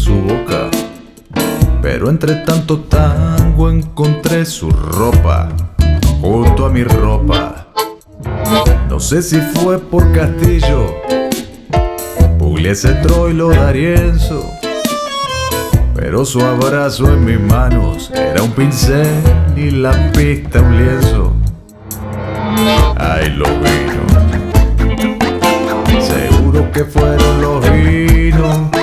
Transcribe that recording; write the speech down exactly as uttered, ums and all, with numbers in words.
su boca, pero entre tanto tango encontré su ropa junto a mi ropa. No sé si fue por Castillo, Pugliese, Troilo, D'Arienzo, pero su abrazo en mis manos era un pincel y la pista un lienzo. Ay, los vinos, seguro que fueron los vinos